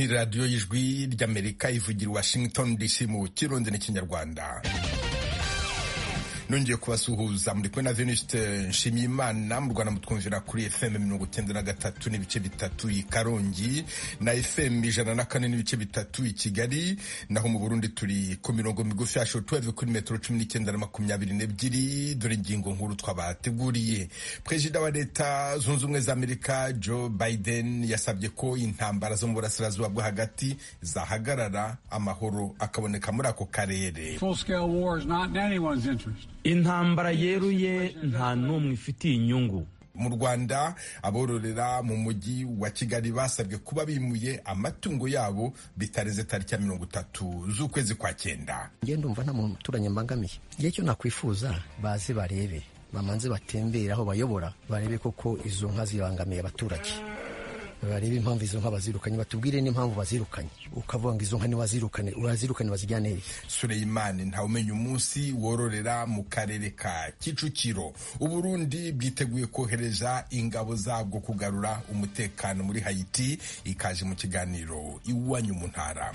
radiyo y'ijwi ry'Amerika ivugira Washington DC mu Kirundi n'Ikinyarwanda. Nongeye kubasuhuza muri kumwe na Venuste Nshimiyimana. Mu Rwanda mutwumvira kuri FM 93 n'ibice bitatu i Karongi na FM 104 n'ibice bitatu i Kigali, naho mu Burundi turi ku mirongo migufi ya shortwave kuri metero 19 na 22. Dore ingingo nkuru twabateguriye. Perezida wa Leta Zunze Ubumwe za Amerika Joe Biden yasabye ko intambara zo mu burasirazuba bwo hagati zahagarara, amahoro akaboneka muri ako karere. Full scale war is not in anyone's interest. Intambara yeruye nta n'umwe ifitiye inyungu. Mu Rwanda abororera mu mujyi wa Kigali basabwe kuba bimuye amatungo yabo bitareze tariki ya 30 z'ukwezi kwa 9. Nge ndumva nta muturanye mbangamiye. Igihe cyo nakwifuza baze barebe, bamanze batembera aho bayobora, barebe koko izo nka zibangamiye abaturage, barebe impamvu izo nka bazirukanye, batubwire n'impamvu bazirukanye. Ukavuga ngo izo nka ni wazirukane bazijyane. Suleimani ntawumenya umunsi wororera mu karere ka Kicukiro. Uburundi bwiteguye kohereza ingabo zabwo kugarura umutekano muri Haiti. Ikaje mu kiganiro iwanyu mu ntara.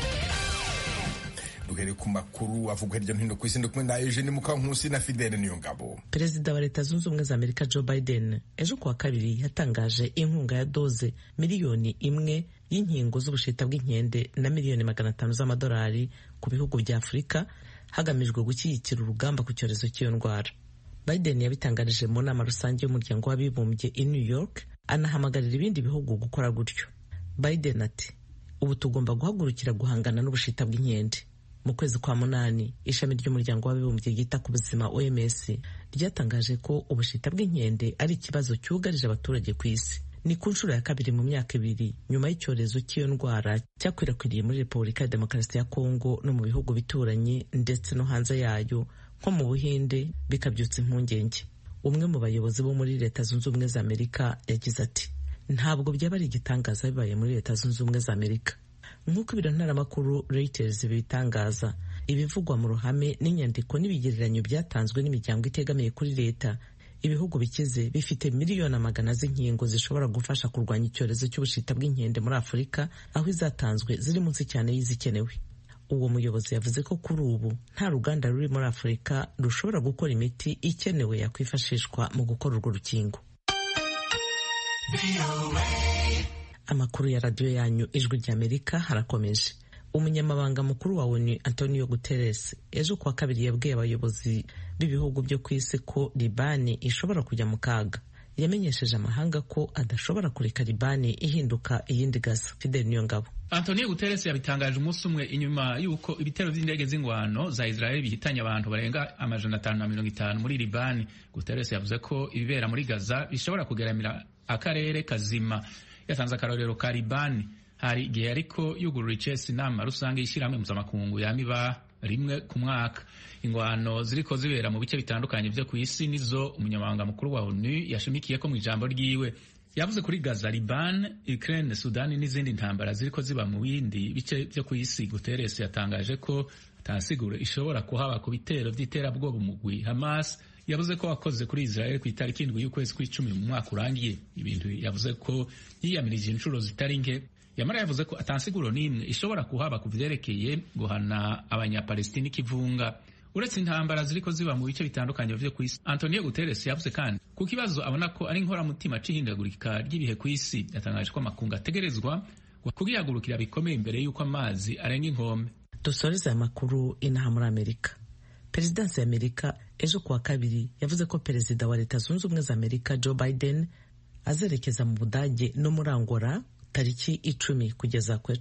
Duhere ku makuru avugwa hirya no hino ku isi, kumwe na Eugene Mukankusi na Fidele Niyongabo. Perezida wa Leta Zunze Ubumwe za Amerika Joe Biden ejo kuwa kabiri yatangaje inkunga ya doze miliyoni 1 y'inkingo z'ubushita bw'inkende na miliyoni 500 z'amadolari ku bihugu bya Afurika hagamijwe gushyigikira urugamba ku cyorezo cy'iyo ndwara. Biden yabitangarije mu nama rusange y'umuryango w'abibumbye i New York, anahamagarira ibindi bihugu gukora gutyo. Biden ati, ubu tugomba guhagurukira guhangana n'ubushita bw'inkende. Mu kwezi kwa 8 ishami ry'umuryango w'abibumbye ryita ku buzima OMS ryatangaje ko ubushita bw'inkende ari ikibazo cyugarije abaturage ku isi. Ni ku nshuro ya kabiri mu myaka 2 nyuma y'icyorezo cy'iyo ndwara cyakwirakwiriye muri Repubulika ya Demokarasi ya Kongo no mu bihugu bituranye ndetse no hanze yayo nko mu Buhinde, bikabyutsa impungenge. Umwe mu bayobozi bo muri Leta Zunze Ubumwe za Amerika yagize ati, ntabwo byaba ari igitangaza bibaye muri Leta Zunze Ubumwe za Amerika. Nk'uko ibiro ntaramakuru Reuters bitangaza, ibivugwa mu ruhame n'inyandiko n'ibigereranyo byatanzwe n'imiryango itegamiye kuri leta, ibihugu bikize bifite miliyoni 100 z'inkingo zishobora gufasha kurwanya icyorezo cy'ubushita bw'inkende muri Afurika, aho izatanzwe ziri munsi cyane y'izikenewe. Uwo muyobozi yavuze ko kuri ubu nta ruganda ruri muri Afurika rushobora gukora imiti ikenewe yakwifashishwa mu gukora urwo rukingo. Amakuru ya radio yanyu ijwi ry'Amerika harakomeje. Umunyamabanga mukuru wa ONU Antonio Guterres ejo kuwa kabiri yabwiye abayobozi b'ibihugu byo ku isi ko Libani ishobora kujya mu kaga. Yamenyesheje amahanga ko adashobora kureka Libani ihinduka iyindi Gaza. Fidel Niyongabo. Antonio Guterres yabitangaje umunsi umwe inyuma yuko ibitero by'indege z'ingwano za Israel bihitanye abantu barenga 550 muri Libani. Guterres yavuze ko ibibera muri Gaza bishobora kugeramira akarere kazima. Yatanze akarorero ka Libani hari igihe ariko yugurura icesi inama rusange y'ishyirahamwe mpuzamakungu yamiba rimwe ku mwaka. Ingwano ziriko zibera mu bice bitandukanye byo ku isi nizo umunyamabanga mukuru wa ONU yashimikiye ko mu ijambo ryiwe. Yavuze kuri Gaza, Liban, Ukraine, Sudani n'izindi ntambara ziriko ziba mu bindi bice byo ku isi. Guterres yatangaje ko atasiguro ishobora kuhaba ku bitero by'iterabwoba umugwi Hamas yavuze ko wakoze kuri Israel ku itariki 7 y'ukwezi kw'icumi mu mwaka urangiye. Ibintu yavuze ko yiyamirije inshuro zitari nke. Yamara yavuze ko atansiguro n'imwe ishobora kuhaba ku vyerekeye guhana abanyapalestina ikivunga. Uretse intambara ziriko ziba mu bice bitandukanye byo ku isi, Antonio Guterres yavuze kandi ku kibazo abona ko ari inkoramutima c'ihindagurika ry'ibihe ku isi. Yatangaje ko amakungu ategerezwa kugihagurukira bikomeye imbere y'uko amazi arenga inkombe. Dusoreze amakuru inaha muri Amerika. Perezidansi ya Amerika ejo kuwa kabiri yavuze ko Perezida wa Leta Zunze Ubumwe za Amerika Joe Biden azerekeza mu Budage no muri Angola tariki 10 kugeza ku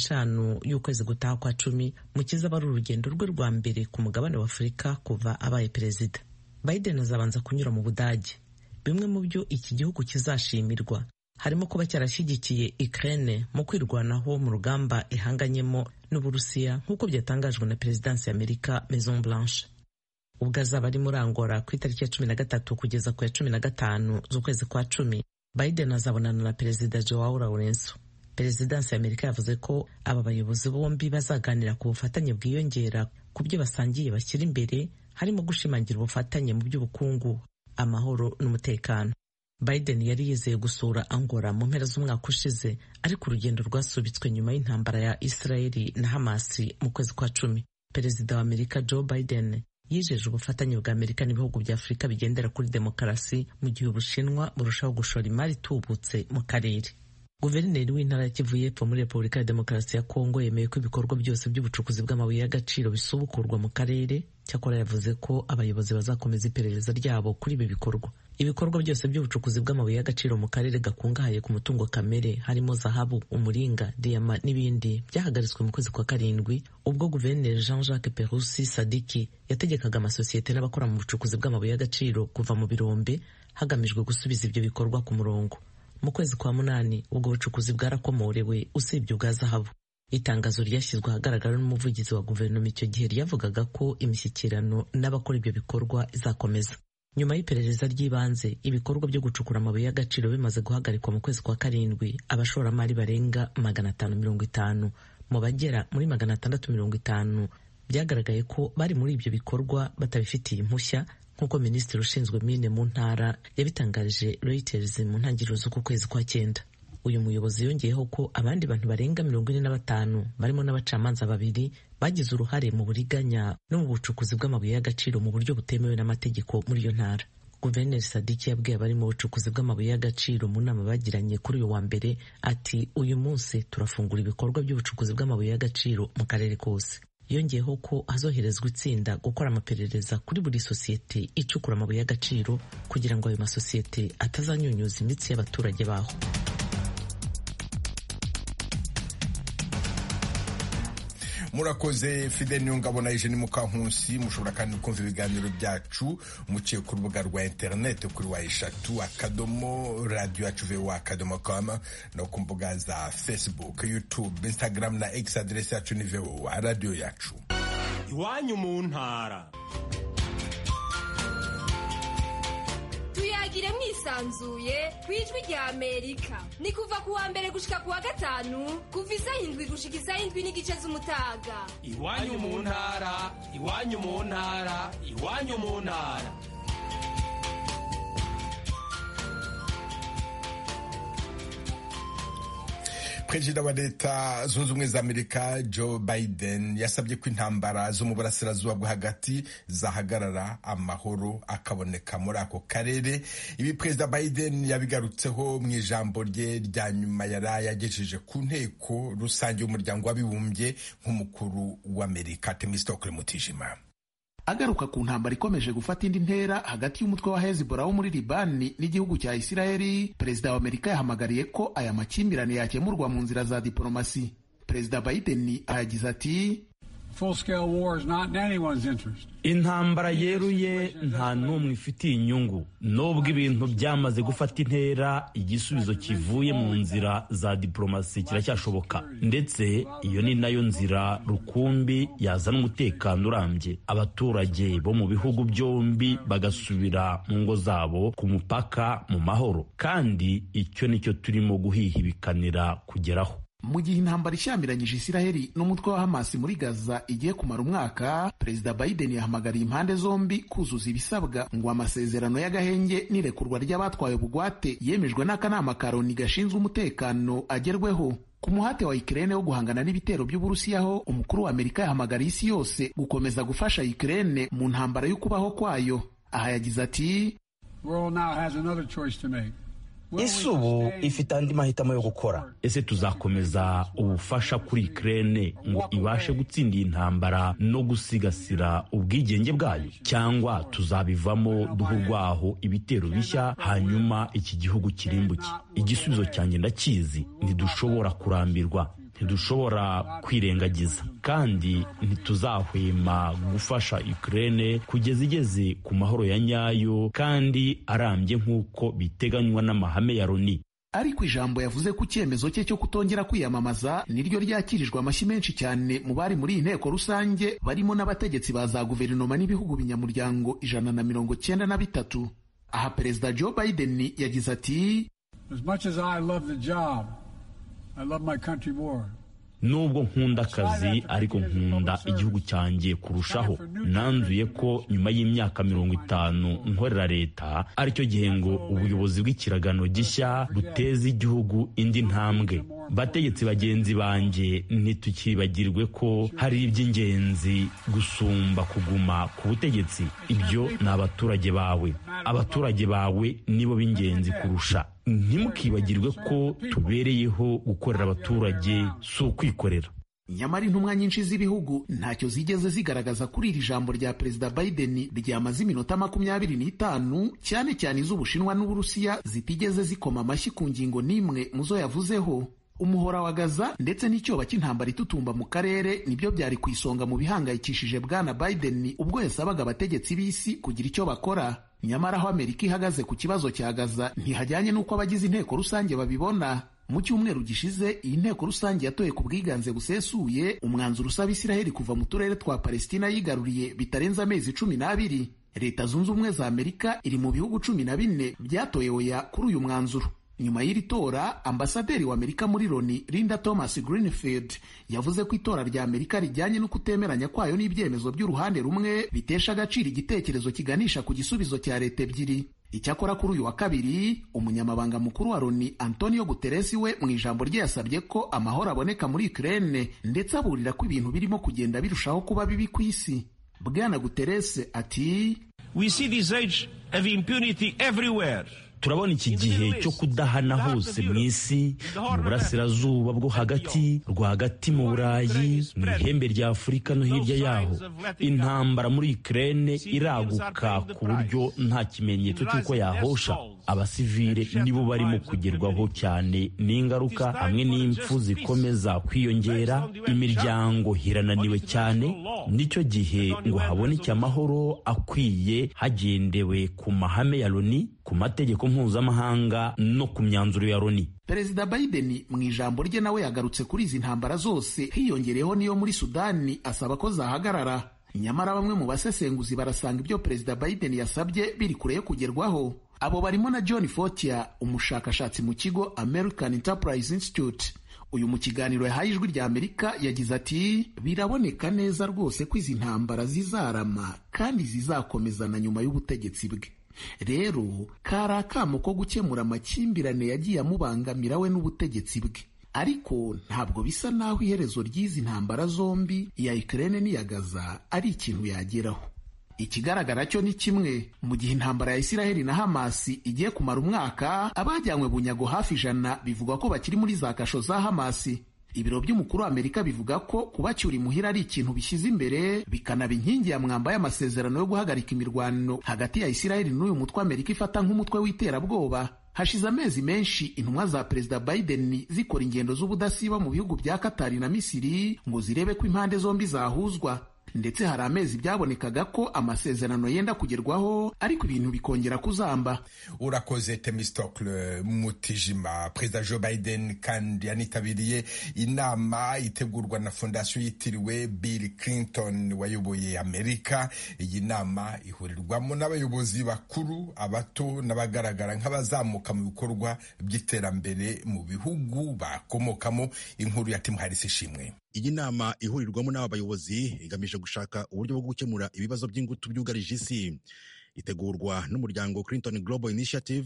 15 y'ukwezi gutaha kwa 10 mu kizaba ari urugendo rwe rwa mbere ku mugabane wa Afurika kuva abaye perezida. Biden azabanza kunyura mu Budage. Bimwe mu byo iki gihugu kizashimirwa harimo kuba cyarashyigikiye Ukraine mu kwirwanaho mu rugamba ihanganyemo n'Uburusiya nk'uko byatangajwe na Perezidansi ya Amerika Maison Blanche. Ubwo azaba ari muri Angola ku itariki ya 13 kugeza ku ya 15 z'ukwezi kwa 10, Biden azabonana na Perezida Joao Lourenço. Perezidansi ya Amerika yavuze ko aba bayobozi bombi bazaganira ku bufatanye bwiyongera ku byo basangiye bashyira imbere, harimo gushimangira ubufatanye mu by'ubukungu, amahoro n'umutekano. Biden yari yizeye gusura Angola mu mpera z'umwaka ushize, ariko urugendo rwasubitswe nyuma y'intambara ya Israeli na Hamasi mu kwezi kwa 10. Perezida wa Amerika Joe Biden yijeje ubufatanye bwa Amerika n'ibihugu bya Afurika bigendera kuri demokarasi mu gihe Ubushinwa burushaho gushora imari itubutse mu karere. Guverineri w'intara ya Kivu y'Epfo muri Repubulika ya Demokarasi ya Kongo yemeye ko ibikorwa byose by'ubucukuzi bw'amabuye y'agaciro bisubukurwa mu karere, cyakora yavuze ko abayobozi bazakomeza iperereza ryabo kuri ibi bikorwa. Ibikorwa byose by'ubucukuzi bw'amabuye y'agaciro mu karere gakungahaye ku mutungo kamere harimo zahabu, umuringa, diyama n'ibindi byahagaritswe mu kwezi kwa 7 ubwo Guverineri Jean-Jacques Perusi Sadiki yategekaga amasosiyete n'abakora mu bucukuzi bw'amabuye y'agaciro kuva mu birombe hagamijwe gusubiza ibyo bikorwa ku murongo. Mu kwezi kwa 8 ubwo bucukuzi bwarakomorewe usibye ubwa zahabu. Itangazo ryashyizwe ahagaragara n'umuvugizi wa guverinoma icyo gihe ryavugaga ko imishyikirano n'abakora ibyo bikorwa izakomeza. Nyuma y'iperereza ry'ibanze, ibikorwa byo gucukura amabuye y'agaciro bimaze guhagarikwa mu kwezi kwa 7, abashoramari barenga 550 mu bagera muri 650 byagaragaye ko bari muri ibyo bikorwa batabifitiye impushya, nk'uko minisitiri ushinzwe mine mu ntara yabitangarije Reuters mu ntangiriro z'uku kwezi kwa 9. Uyu muyobozi yongeyeho ko abandi bantu barenga 45 barimo n'abacamanza 2 bagize uruhare mu buriganya no mu bucukuzi bw'amabuye y'agaciro mu buryo butemewe n'amategeko muri iyo ntara. Guverineri Sadiki yabwiye abari mu bucukuzi bw'amabuye y'agaciro mu nama bagiranye kuri uyu wa mbere ati uyu munsi turafungura ibikorwa by'ubucukuzi bw'amabuye y'agaciro mu karere kose. Yongeyeho ko hazoherezwa itsinda gukora amaperereza kuri buri sosiyete icukura amabuye y'agaciro kugira ngo ayo masosiyete atazanyunyuza imitsi y'abaturage baho. Murakoze Fidel Nyongabo na Eugene Mukankusi. Mushobora kandi kumva ibiganiro byacu muciye ku rubuga rwa internet kuri wa3.radio.com no ku mbuga za Facebook, YouTube, Instagram na X. Adresse yacu ni VOA Radio yacu. Iwanyu mu ntara. Tuyagire mwisanzuye kwijwi rya Amerika. Ni kuva ku wa mbere gushika ku wa 5 kuva 7 gushika 7:30 z'umutaga. Iwanyu mu ntara, iwanyu mu ntara, iwanyu mu ntara. Perezida wa Leta Zunze Ubumwe za Amerika Joe Biden yasabye ko intambara zo mu burasirazuba bwo hagati zahagarara, amahoro akaboneka muri ako karere. Ibi Perezida Biden yabigarutseho mu ijambo rye rya nyuma yari yagejeje ku nteko rusange y'umuryango w'abibumbye nk'umukuru w'Amerika. Temistokle Mutijima agaruka ku ntambara ikomeje gufata indi ntera hagati y'umutwe wa Hezbollah wo muri Libani n'igihugu cya Isiraheli. Perezida wa Amerika yahamagariye ko aya makimbirane yakemurwa mu nzira za diplomasi. Perezida Biden yagize ati intambara yeruye nta n'umwe ifitiye inyungu. Nubwo ibintu byamaze gufata intera, igisubizo kivuye mu nzira za diplomasi kiracyashoboka, ndetse iyo ni nayo nzira rukumbi yazana umutekano urambye, abaturage bo mu bihugu byombi bagasubira mu ngo zabo ku mupaka mu mahoro, kandi icyo nicyo turimo guhihibikanira kugeraho. Mu gihe intambara ishyamiranyije Isiraheli n'umutwe wa Hamas muri Gaza igiye kumara umwaka, Perezida Biden yahamagariye impande zombi kuzuza ibisabwa ngo amasezerano y'agahenge n'irekurwa ry'abatwaye ubugwate yemejwe n'akanama ka Loni gashinzwe umutekano agerweho. Ku muhate wa Ukraine wo guhangana n'ibitero by'Uburusiyaho, umukuru wa Amerika yahamagariye isi yose gukomeza gufasha Ukraine mu ntambara yo kubaho kwayo. Aha yagize ati isi ubu ifite andi mahitamo yo gukora. Ese tuzakomeza ubufasha kuri Ukraine ngo ibashe gutsinda iyi ntambara no gusigasira ubwigenge bwayo, cyangwa tuzabivamo duhurwaho ibitero bishya hanyuma iki gihugu kirimbuke? Igisubizo cyanjye ndakizi: ntidushobora kurambirwa, ntidushobora kwirengagiza, kandi ntituzahwema gufasha Ukraine kugeza igeze ku mahoro ya nyayo kandi arambye nk'uko biteganywa n'amahame ya Loni. Ariko ijambo yavuze ku cyemezo cye cyo kutongera kwiyamamaza niryo ryakirijwe amashyi menshi cyane mu bari muri iyi nteko rusange, barimo n'abategetsi ba za guverinoma n'ibihugu binyamuryango 193. Aha Perezida Joe Biden yagize ati nubwo nkunda akazi ariko nkunda igihugu cyanjye kurushaho. Nanzuye ko nyuma y'imyaka 50 nkorera leta aricyo gihe ngo ubuyobozi bw'ikiragano gishya buteze igihugu indi ntambwe. Bategetsi bagenzi banjye, ntitukibagirwe ko hari iby'ingenzi gusumba kuguma ku butegetsi. Ibyo ni abaturage bawe. Abaturage bawe nibo b'ingenzi kurusha. Ntimukibagirwe ko tubereyeho gukorera abaturage, si ukwikorera. Nyamara intumwa nyinshi z'ibihugu ntacyo zigeze zigaragaza kuri iri jambo rya Perezida Biden ryamaze iminota 25, cyane cyane iz'Ubushinwa n'Uburusiya zitigeze zikoma amashyi ku ngingo n'imwe muzo yavuzeho. Umuhora wa Gaza ndetse n'icyoba cy'intambara itutumba mu karere nibyo byari ku isonga mu bihangayikishije Bwana Biden ubwo yasabaga abategetsi b'isi kugira icyo bakora. Nyamara aho Amerika ihagaze ku kibazo cya Gaza ntihajyanye n'uko abagize inteko rusange babibona. Mu cyumweru gishize iyi nteko rusange yatoye ku bwiganze busesuye umwanzuro usaba Isiraheli kuva mu turere twa Palestina yigaruriye bitarenze amezi 12. Leta Zunze Ubumwe za Amerika iri mu bihugu 14 byatoye oya kuri uyu mwanzuro. Nyuma y'iri tora, ambasaderi wa Amerika muri Loni Linda Thomas Greenfield yavuze ko itora rya Amerika rijyanye no kutemeranya kwayo n'ibyemezo by'uruhande rumwe bitesha agaciro igitekerezo kiganisha ku gisubizo cya leta ebyiri. Icyakora kuri uyu wa kabiri, umunyamabanga mukuru wa Loni Antonio Guterres we mu ijambo rye yasabye ko amahoro aboneka muri Ukraine ndetse aburira ko ibintu birimo kugenda birushaho kuba bibi ku isi. Bwana Guterres ati, "We see this age of impunity everywhere." Turabona iki gihe cyo kudahana hose mu isi, mu burasirazuba bwo hagati, rwagati mu Burayi, mu ihembe rya Afurika no hirya yaho. Intambara muri Ukraine iraguka ku buryo nta kimenyetso cy'uko yahosha. Abasivile nibo barimo kugerwaho cyane n'ingaruka hamwe n'impfu zikomeza kwiyongera. Imiryango hirananiwe cyane. Nicyo gihe ngo haboneke amahoro akwiye hagendewe ku mahame ya Loni, ku mategeko mpuzamahanga no ku myanzuro ya Loni. Perezida Biden mu ijambo rye nawe yagarutse kuri izi ntambara zose, hiyongereyeho niyo muri Sudani asaba ko zahagarara. Nyamara bamwe mu basesenguzi barasanga ibyo Perezida Biden yasabye biri kure yo kugerwaho. Abo barimo na John Fortier, umushakashatsi mu kigo American Enterprise Institute. Uyu mu kiganiro yahaye Ijwi rya Amerika yagize ati, biraboneka neza rwose ko izi ntambara zizarama kandi zizakomezana nyuma y'ubutegetsi bwe. Rero kari akamo ko gukemura amakimbirane yagiye amubangamira we n'ubutegetsi bwe. Ariko ntabwo bisa naho iherezo ry'izi ntambara zombi, iya Ukraine n'iya Gaza, ari ikintu yageraho. Ikigaragara cyo ni kimwe, mu gihe intambara ya Isiraheli na Hamasi igiye kumara umwaka, abajyanywe bunyago hafi 100 bivugwa ko bakiri muri za kasho za Hamasi. Ibiro by'umukuru wa Amerika bivuga ko kubacyura imuhira ari ikintu bishyize imbere, bikanaba inkingi ya mwamba y'amasezerano yo guhagarika imirwano hagati ya Isiraheli n'uyu mutwe Amerika ifata nk'umutwe w'iterabwoba. Hashize amezi menshi intumwa za Perezida Biden zikora ingendo z'ubudasiba mu bihugu bya Katari na Misiri ngo zirebe ko impande zombi zahuzwa. Ndetse hari amezi byabonekaga ko amasezerano yenda kugerwaho, ariko ibintu bikongera kuzamba. Urakoze Temistocle Mutijima. Perezida Joe Biden kandi yanitabiriye inama itegurwa na fondasiyo yitiriwe Bill Clinton wayoboye Amerika. Iyi nama ihurirwamo n'abayobozi bakuru, abato n'abagaragara nk'abazamuka mu bikorwa by'iterambere mu bihugu bakomokamo. Inkuru ya Tim Harris ishimwe. Iyi nama ihurirwamo n'aba bayobozi igamije gushaka uburyo bwo gukemura ibibazo by'ingutu byugarije isi. Itegurwa n'umuryango Clinton Global Initiative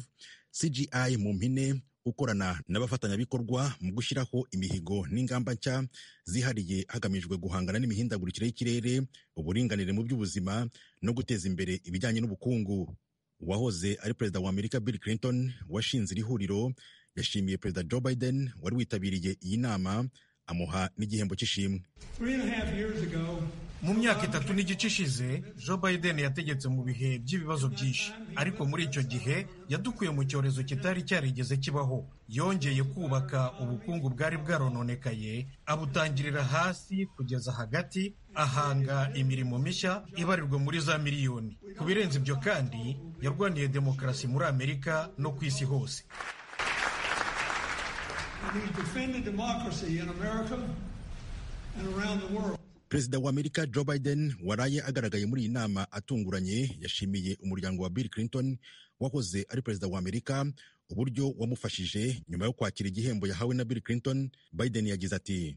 CGI mu mpine, ukorana n'abafatanyabikorwa mu gushyiraho imihigo n'ingamba nshya zihariye hagamijwe guhangana n'imihindagurikire y'ikirere, uburinganire mu by'ubuzima no guteza imbere ibijyanye n'ubukungu. Uwahoze ari perezida wa Amerika Bill Clinton washinze iri huriro yashimiye Perezida Joe Biden wari witabiriye iyi nama, amuha n'igihembo cy'ishimwe. Mu myaka 3 n'igice ishize, Joe Biden yategetse mu bihe by'ibibazo byinshi, ariko muri icyo gihe yadukuye mu cyorezo kitari cyarigeze kibaho. Yongeye kubaka ubukungu bwari bwarononekaye, abutangirira hasi kugeza hagati, ahanga imirimo mishya ibarirwa muri za miliyoni. Ku birenze ibyo kandi, yarwaniye demokarasi muri Amerika no ku isi hose. He defended democracy in America and around the world. Perezida wa Amerika Joe Biden waraye agaragaye muri iyi nama atunguranye yashimiye umuryango wa Bill Clinton wahoze ari perezida wa Amerika uburyo wamufashije nyuma yo kwakira igihembo yahawe na Bill Clinton. Biden yagize ati,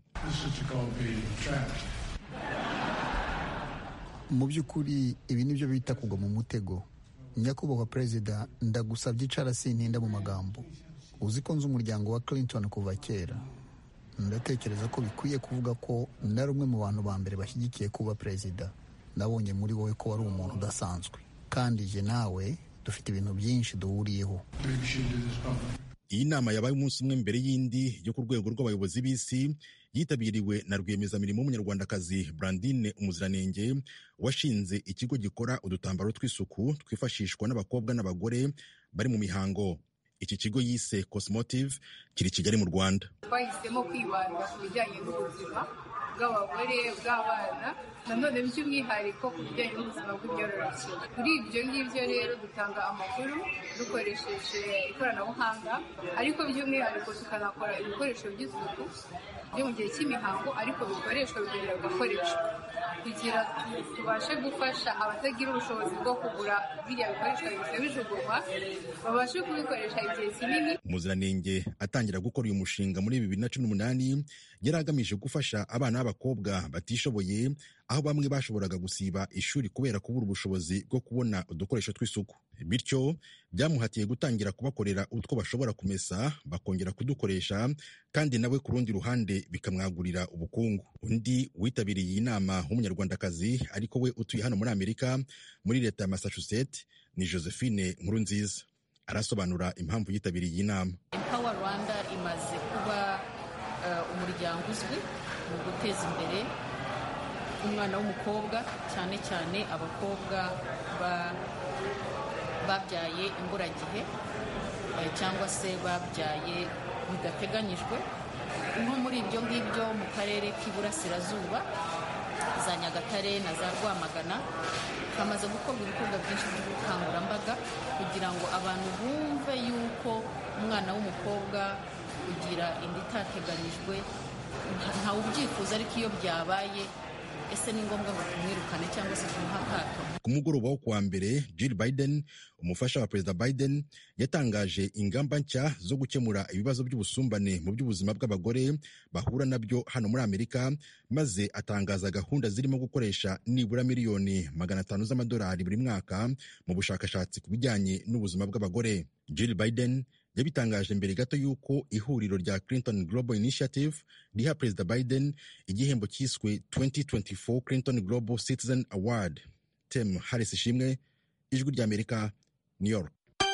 mu by'ukuri ibi nibyo bita kugwa mu mutego. Nyakubahwa perezida, ndagusabye icara sintinda mu magambo. Uzi ko nzi umuryango wa Clinton kuva kera. Ndatekereza ko bikwiye kuvuga ko nari umwe mu bantu ba mbere bashyigikiye kuba perezida. Nabonye muri wowe ko wari umuntu udasanzwe, kandi je nawe dufite ibintu byinshi duhuriyeho. Iyi nama yabaye umunsi umwe mbere y'indi yo ku rwego rw'abayobozi b'isi, yitabiriwe na rwiyemezamirimo w'umunyarwandakazi Brandine Umuziranenge washinze ikigo gikora udutambaro tw'isuku twifashishwa n'abakobwa n'abagore bari mu mihango. Iki kigo yise Cosmotive kiri Kigali mu Rwanda. Twahisemo kwibanda ku bijyanye n'ubuzima bw'abagore, bw'abana, nanone by'umwihariko ku bijyanye n'ubuzima bw'imyororokere. Kuri ibyo ngibyo rero dutanga amakuru dukoresheje ikoranabuhanga, ariko by'umwihariko tukanakora ibikoresho by'isuku byo mu gihe cy'imihango, ariko bikoreshwa bikongera bigakoreshwa kugira tubashe gufasha abatagira ubushobozi bwo kugura biriya bikoreshwa bihita bijugunywa, babashe kubikoresha igihe kinini. Umuziranenge atangira gukora uyu mushinga muri 2018 yari agamije gufasha abana b'abakobwa batishoboye, aho bamwe bashoboraga gusiba ishuri kubera kubura ubushobozi bwo kubona udukoresho tw'isuku. Bityo byamuhatiye gutangira kubakorera utwo bashobora kumesa bakongera kudukoresha, kandi nawe ku rundi ruhande bikamwagurira ubukungu. Undi witabiriye iyi nama w'umunyarwandakazi ariko we utuye hano muri Amerika muri leta ya Massachusetts ni Josephine Nkurunziza. Arasobanura impamvu yitabiriye iyi nama. Empower Rwanda imaze kuba umuryango uzwi mu guteza imbere umwana w'umukobwa, cyane cyane abakobwa babyaye imburagihe cyangwa se babyaye bidateganyijwe. Nko muri ibyo ngibyo mu karere k'iburasirazuba, za Nyagatare na za Rwamagana, hamaze gukorwa ibikorwa byinshi by'ubukangurambaga kugira ngo abantu bumve yuko umwana w'umukobwa kugira inda itateganyijwe ntawe ubyifuza, ariko iyo byabaye ese ni ngombwa ngo tumwirukane cyangwa se tumuhe akato. Ku mugoroba wo kuwa mbere, Jill Biden, umufasha wa Perezida Biden, yatangaje ingamba nshya zo gukemura ibibazo by'ubusumbane mu by'ubuzima bw'abagore bahura nabyo hano muri Amerika, maze atangaza gahunda zirimo gukoresha nibura miliyoni 500 z'amadolari buri mwaka mu bushakashatsi ku bijyanye n'ubuzima bw'abagore. Jill Biden yabitangaje mbere gato y'uko ihuriro rya Clinton Global Initiative riha Perezida Biden igihembo cyiswe 2024 Clinton Global Citizen Award. Tim Harris Ishimwe, Ijwi ry'Amerika, New York.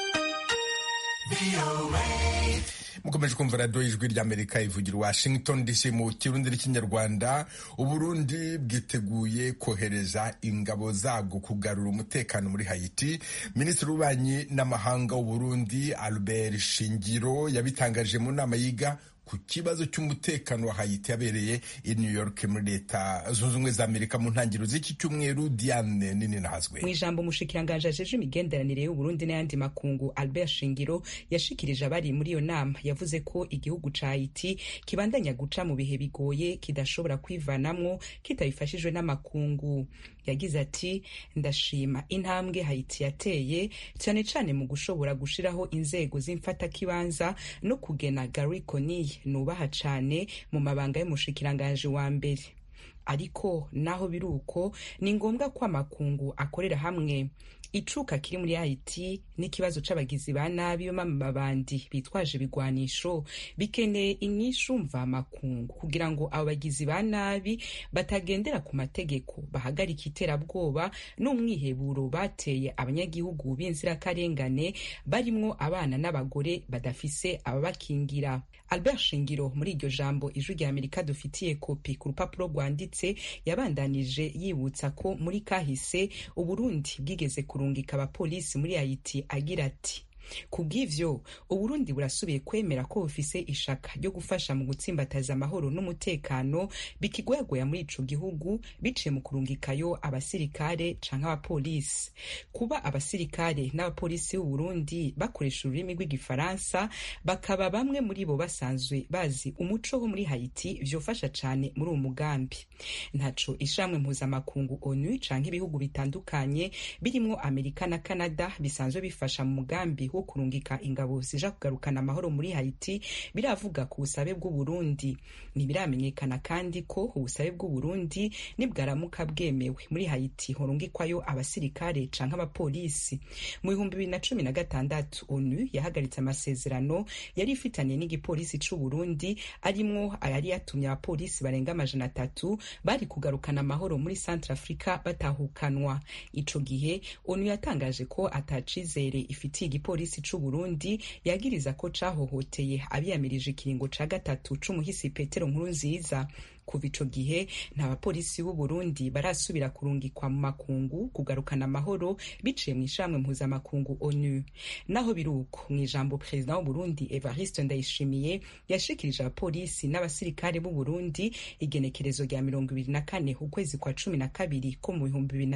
Mukomeje kumva radiyo Ijwi ry'Amerika ivugira Washington DC mu Kirundi n'Ikinyarwanda. Uburundi bwiteguye kohereza ingabo zabwo kugarura umutekano muri Haiti. Minisitiri w'Ububanyi n'Amahanga w'Uburundi Albert Shingiro yabitangaje mu nama yiga ku kibazo cy'umutekano wa Haiti yabereye i New York muri Leta Zunze Ubumwe za Amerika mu ntangiriro z'iki cyumweru. Diane Nini Nahazwe. Mu ijambo umushikiranganje ajeje imigenderanire y'Uburundi n'ayandi makungu Albert Shingiro yashikirije abari muri iyo nama, yavuze ko igihugu ca Haiti kibandanya guca mu bihe bigoye kidashobora kwivanamwo kitabifashijwe n'amakungu. Yagize ati, ndashima intambwe Haiti yateye cyane cyane mu gushobora gushiraho inzego z'imfatakibanza no kugena Gary Conille nubaha cane mu mabanga y'umushikiranganje wa mbere. Ariko naho biruko ni ngombwa ko amakungu akorera hamwe. Icuka kiri muri Haiti n'ikibazo c'abagizi ba nabi b'amabandi bitwaje ibigwanisho bikeneye inyishu mva makungu kugira ngo abo bagizi ba nabi batagendera ku mategeko, bahagarika iterabwoba n'umwiheburo bateye abanyagihugu b'inzirakarengane barimwo abana n'abagore badafise ababakingira. Albert Shingiro muri iryo jambo Ijwi ry'Amerika dufitiye kopi ku rupapuro rwanditse yabandanije yibutsa ko muri kahise Uburundi bwigeze kurungika abapolisi muri Haiti, agira ati, kubw'ivyo Uburundi burasubiye kwemera ko bufise ishaka ryo gufasha mu gutsimbataza amahoro n'umutekano bikigwagoya muri ico gihugu biciye mu kurungikayo abasirikare canke abapolisi. Kuba abasirikare n'abapolisi b'u Burundi bakoresha ururimi rw'igifaransa bakaba bamwe muri bo basanzwe bazi umuco wo muri Haiti vyofasha cane muri uwo mugambi. Ntaco ishamwe mpuzamakungu ONU canke ibihugu bitandukanye birimwo Amerika na Canada bisanzwe bifasha mu mugambi wo kurungika ingabo zija kugarukana amahoro muri Haiti biravuga ku busabe bw'u Burundi. Ntibiramenyekana kandi ko ubusabe bw'u Burundi nibwaramuka bwemewe muri Haiti horungikwayo abasirikare canke abapolisi. Mu 2016 ONU yahagaritse amasezerano yari ifitanye n'igipolisi c'u Burundi arimwo ayari yatumye abapolisi barenga 300 bari kugarukana amahoro muri Centrafrica batahukanwa. Ico gihe ONU yatangaje ko atacizere ifitiye igipolisi c'u Burundi yagiriza ko cahohoteye abiyamirije ikiringo ca gatatu c'umuhisi Petero Nkurunziza. Kuva ico gihe nta bapolisi b'u Burundi barasubira kurungikwa mu makungu kugarukana amahoro biciye mu ishamwe mpuzamakungu ONU. Naho biruko mu ijambo President w'u Burundi Evariste Ndayishimiye yashikirije abapolisi n'abasirikare b'u Burundi igenekerezo rya 24 ukwezi kwa 12 ko mu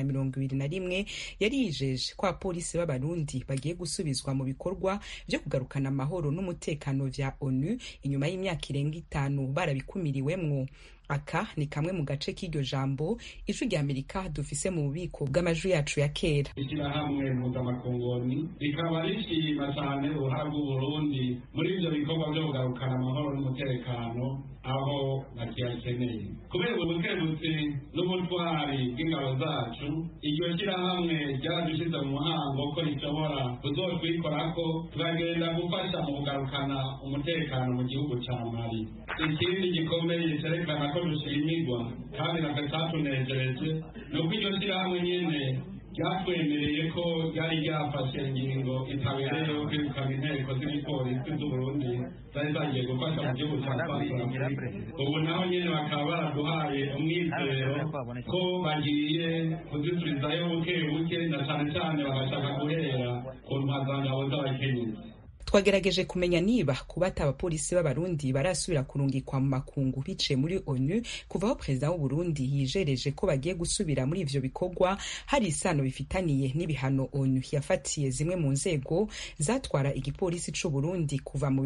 2021 yari yijeje ko abapolisi b'Abarundi bagiye gusubizwa mu bikorwa byo kugarukana amahoro n'umutekano vya ONU inyuma y'imyaka irenga 5 barabikumiriwemwo. Aka ni kamwe mu gace k'iryo jambo ijwi rya Amerika dufise mu bubiko bw'amajwi yacu ya kera. Ishyirahamwe mpuzamakungu rikaba rishima cyane uruhara rw'u Burundi muri ibyo bikorwa byo kugarukana amahoro n'umutekano aho bakiyakeneye. Kubera ubukebutsi n'ubutwari bw'ingabo zacu, iryo shyirahamwe ryaradushize mu muhango ko rishobora kuzotwikorako turagenda gufasha mu kugarukana umutekano mu gihugu ca Mali. Ikindi gikomeye cerekana ko dushimirwa kandi natwe catunejereje ni uko iryo shyirahamwe nyene ryatwemereye ko ryari ryafashe ingingo itabereye yo kwirukana inteko z'igipolisi z'u Burundi zari zagiye gufasha mu gihugu ca Centrafrique. Ubu naho nyene bakaba baraduhaye umwizero ko bagiye kuzisubizayo buke buke na cane cane bagashaka guhera ku ntwazangabo z'abakenyezi. Twagerageje kumenya niba kubata abapolisi b'Abarundi barasubira kurungikwa mu makungu biciye muri ONU kuva aho President w'u Burundi yijereje ko bagiye gusubira muri ivyo bikorwa hari isano bifitaniye n'ibihano ONU yafatiye zimwe mu nzego zatwara igipolisi c'u Burundi kuva mu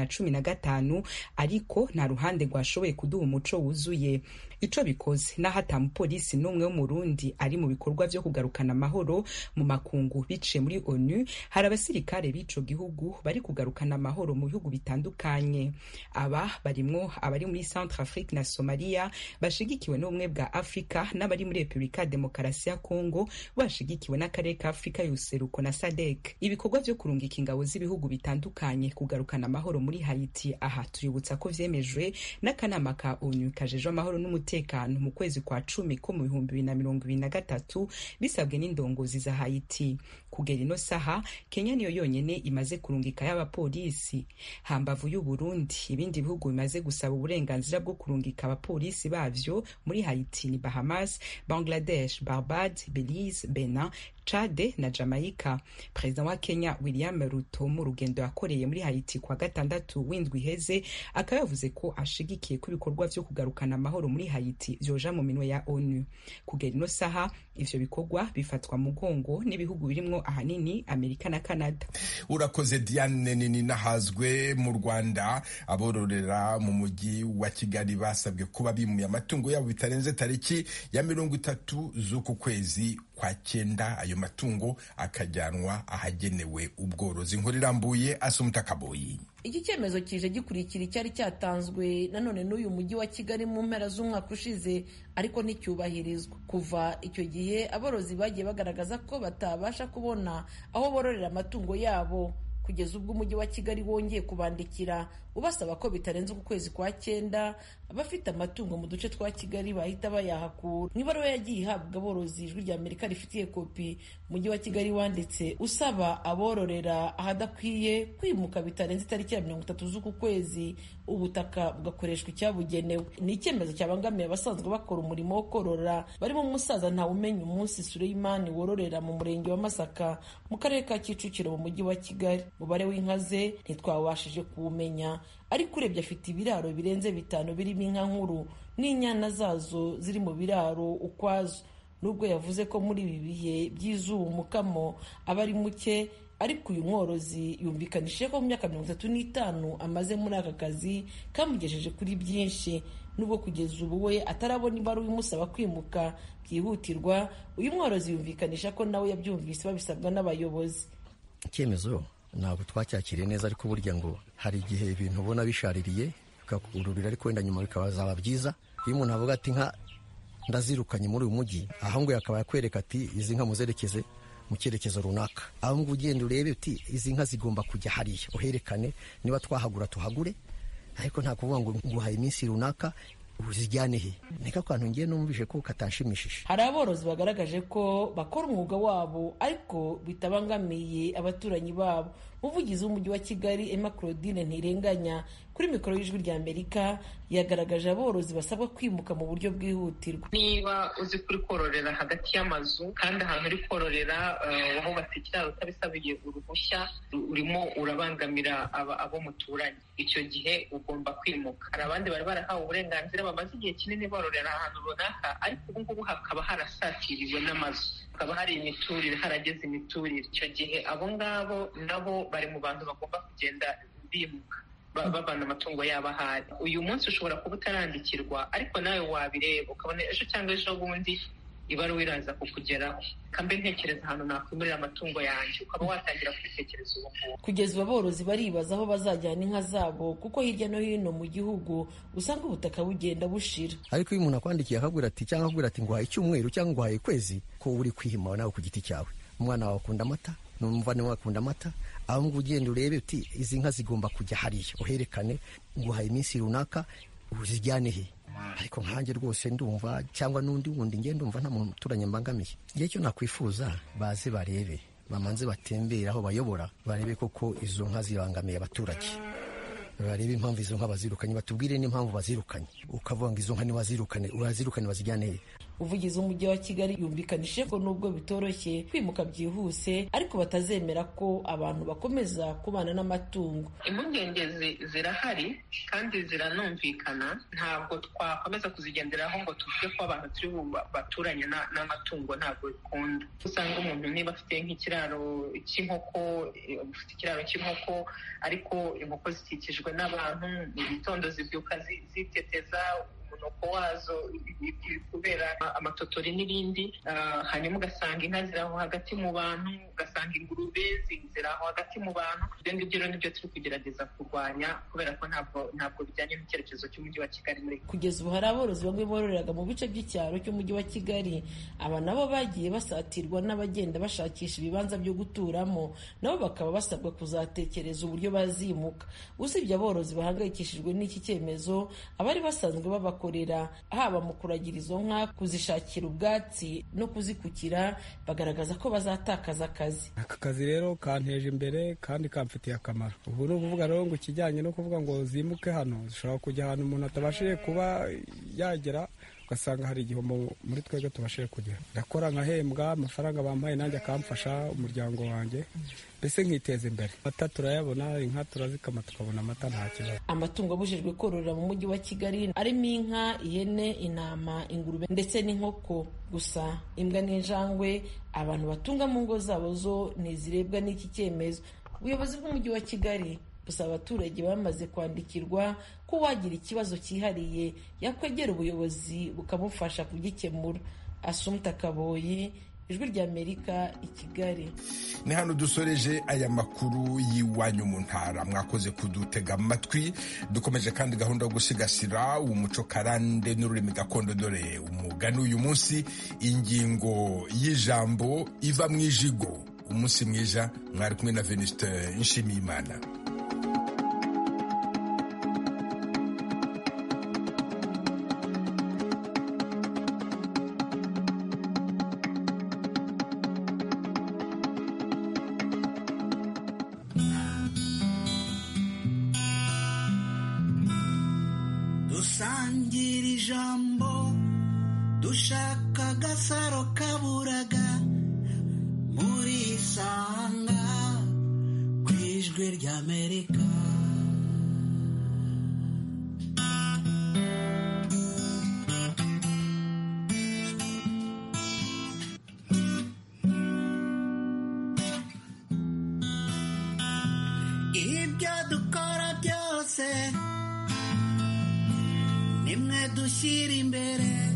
2015 ariko nta ruhande rwashoboye kuduha umuco wuzuye. Ico bikoze naho ata mupolisi n'umwe wo mu Burundi ari mu bikorwa vyo kugarukana amahoro mu makungu biciye muri ONU, hari abasirikare b'ico gihugu bari kugarukana amahoro mu bihugu bitandukanye. Aba barimwo abari muri Centrafrique na Somalia bashigikiwe n'ubumwe bwa Afrika n'abari muri Republika Demokarasi ya Kongo bashigikiwe n'akarere ka Afrika y'useruko na SADC. Ibikorwa vyo kurungika ingabo z'ibihugu bitandukanye kugarukana amahoro muri Haiti aha tuributsa ko vyemejwe n'akanama ka ONU kajejwe amahoro n'umutekano mu kwezi kwa 10 ko mu 2023 bisabwe n'indongozi za Haiti. Kugera ino saha Kenya niyo yonyene imaze kurungika y'abapolisi. Hambavu y'u Burundi ibindi bihugu bimaze gusaba uburenganzira bwo kurungika abapolisi bavyo muri Haiti ni Bahamas, Bangladesh, Barbade, Belize, Benin, Chad na Jamaica. President wa Kenya William Ruto mu rugendo yakoreye muri Haiti kwa gatandatu w'indwi iheze akaba yavuze ko ashigikiye ko ibikorwa vyo kugarukana amahoro muri Haiti vyoja mu minwe ya ONU. Kugera ino saha ivyo bikorwa bifatwa mu gongo n'ibihugu birimwo ahanini Amerika na Canada. Urakoze Diane nini nahazwe. Mu Rwanda abororera mu mujyi wa Kigali basabwe kuba bimuye amatungo yabo bitarenze tariki ya 30 z'uku kwezi kwa 9. Ayo matungo akajyanwa ahagenewe ubworozi. Inkuru irambuye Asumta Kaboyi. Iki cyemezo kije gikurikira icyari cyatanzwe nanone n'uyu mujyi wa Kigali mu mpera z'umwaka ushize ariko nticyubahirizwa. Kuva icyo gihe aborozi bagiye bagaragaza ko batabasha kubona aho bororera amatungo yabo kugeza ubwo umujyi wa Kigali wongeye kubandikira ubasaba ko bitarenze uku kwezi kwa 9 abafite amatungo mu duce twa Kigali bahita bayahakura. Mu ibaruwa yagiye ihabwa aborozi, Ijwi rya Amerika rifitiye kopi, umujyi wa Kigali wanditse usaba abororera ahadakwiye kwimuka bitarenze itariki ya 30 z'uku kwezi, ubutaka bugakoreshwa icyabugenewe. Ni icyemezo cyabangamiye abasanzwe bakora umurimo wo korora barimo umusaza Ntawumenya Umunsi Suleimani wororera mu murenge wa Masaka mu karere ka Kicukiro mu mujyi wa Kigali. Umubare w'inka ze ntitwabashije kuwumenya, ariko urebye afite ibiraro birenze 5 birimo inka nkuru n'inyana zazo ziri mu biraro ukwazo. Nubwo yavuze ko muri ibi bihe by'izuba umukamo aba ari muke, ariko uyu mworozi yumvikanishije ko mu myaka 35 amaze muri aka kazi kamugejeje kuri byinshi. Nubwo kugeza ubu we atarabona ibaruwa imusaba kwimuka byihutirwa, uyu mworozi yumvikanisha ko nawe yabyumvise babisabwa n'abayobozi. Icyemezo ntabwo twacyakiriye neza, ariko burya ngo hari igihe ibintu ubona bishaririye bikakururira, ariko wenda nyuma bikazaba byiza. Iyo umuntu avuga ati nka ndazirukanye muri uyu mujyi, aho ngo yakaba yakwereka ati izi nka muzerekeze mu cyerekezo runaka, aho ngo ugenda urebe uti izi nka zigomba kujya hariya, uherekane niba twahagura tuhagure, ariko nta kuvuga ngo nguhaye iminsi runaka uzijyane he. Nika kantu ngiye numvise ko katanshimishije. Hari aborozi bagaragaje ko bakora umwuga wabo ariko bitabangamiye abaturanyi babo. Umuvugizi w'umujyi wa Kigali Emma Claudine Ntirenganya kuri mikoro y'Ijwi rya Amerika yagaragaje aborozi basabwa kwimuka mu buryo bwihutirwa. Niba uzi kuri kororera hagati y'amazu kandi ahantu uri kororera wahubatse ikiraro utabisabiye uruhushya, urimo urabangamira abo muturanye, icyo gihe ugomba kwimuka. Hari abandi bari barahawe uburenganzira bamaze igihe kinini bororera ahantu runaka, ariko ubu ngubu hakaba harasatiriwe n'amazu, hakaba hari imiturire, harageze imiturire. Icyo gihe abo ngabo nabo bari mu bantu bagomba kugenda bimuka babana amatungo yabo ahari. Uyu munsi ushobora kuba utarandikirwa, ariko nawe wabireba ukabona ejo cyangwa ejo bundi ibaruwa iraza kukugeraho. Kambe ntekereza ahantu nakwimurira amatungo yanjye, ukaba watangira kubitekereza ubu ngubu. Kugeza ubu aborozi baribaza aho bazajyana inka zabo, kuko hirya no hino mu gihugu usanga ubutaka bugenda bushira. Ariko iyo umuntu akwandikiye akabwira ati cyangwa akubwira ati nguhaye icyumweru cyangwa nguhaye ukwezi, ko uri kwihima nawe ku giti cyawe. Umwana wawe akunda amata, n'umuvane wawe akunda amata, aho ngo ugenda urebe uti izi nka zigomba kujya hariya, uherekane nguhaye iminsi runaka uzijyane he. Ariko nkanjye rwose ndumva, cyangwa n'undi wundi ngende ndumva nta muturanye mbangamiye. Igihe cyo nakwifuza baze barebe, bamanze batembera aho bayobora, barebe koko izo nka zibangamiye abaturage, barebe impamvu izo nka bazirukanye, batubwire n'impamvu bazirukanye. Ukavuga ngo izo nka niwazirukane, urazirukane bazijyane he. Umuvugizi w'umujyi wa Kigali yumvikanishije ko nubwo bitoroshye kwimuka byihuse, ariko batazemera ko abantu bakomeza kubana n'amatungo. Impungenge zirahari kandi ziranumvikana, ntabwo twakomeza kuzigenderaho ngo tuvuge ko abantu turi baturanye n'amatungo, ntabwo bikunda. Usanga umuntu niba afite nk'ikiraro cy'inkoko, ufite ikiraro cy'inkoko ariko inkoko zikikijwe n'abantu, mu gitondo zibyuka ziteteza umunuko wazo kubera amatotori n'ibindi, hanyuma ugasanga inka ziri aho hagati mu bantu, ugasanga ingurube ziri aho hagati mu bantu. Ibyo ngibyo rero nibyo turi kugerageza kurwanya, kubera ko ntabwo bijyanye n'icyerekezo cy'umujyi wa Kigali. Kugeza ubu hari aborozi bamwe bororeraga mu bice by'icyaro cy'umujyi wa Kigali, aba nabo bagiye basatirwa n'abagenda bashakisha ibibanza byo guturamo, nabo bakaba basabwa kuzatekereza uburyo bazimuka. Usibye aborozi bahangayikishijwe n'iki cyemezo, abari basanzwe babakorera haba mu kuragira izo nka, kuzishakira ubwatsi no kuzikukira, bagaragaza ko bazatakaza akazi. Aka kazi rero kanteje imbere kandi kamfitiye akamaro. Ubu ni ukuvuga rero ngo ikijyanye no kuvuga ngo zimuke hano, zishobora kujya ahantu umuntu atabashije kuba yagera, ugasanga hari igihombo muri twebwe tubashije kugera. Ndakora nkahembwa, amafaranga bampaye nanjye akamfasha umuryango wanjye, mbese nkiteza imbere. Amata turayabona, inka turazikama tukabona amata nta kibazo. Amatungo abujijwe kororera mu mujyi wa Kigali arimo inka, ihene, intama, ingurube ndetse n'inkoko. Gusa imbwa n'injangwe abantu batunga mu ngo zabo zo ntizirebwa n'iki cyemezo. Ubuyobozi bw'umujyi wa Kigali busaba abaturage bamaze kwandikirwa ko wagira ikibazo cyihariye yakwegera ubuyobozi bukamufasha kugikemura. Assumpta Kaboyi, Ijwi rya Amerika, i Kigali. Ni hano dusoreje aya makuru y'iwanyu mu ntara. Mwakoze kudutega amatwi. Dukomeje kandi gahunda yo gusigasira umuco karande n'ururimi gakondo. Dore umugani uyu munsi, ingingo y'ijambo iva mu ijigo. umunsi mwiza. Mwari kumwe na Venuste Nshimiyimana. dusangira ijambo dushaka agasaro kaburaga muri Isanga ku ijwi ry'Amerika. Ibyo dukora byose nimwe dushyira imbere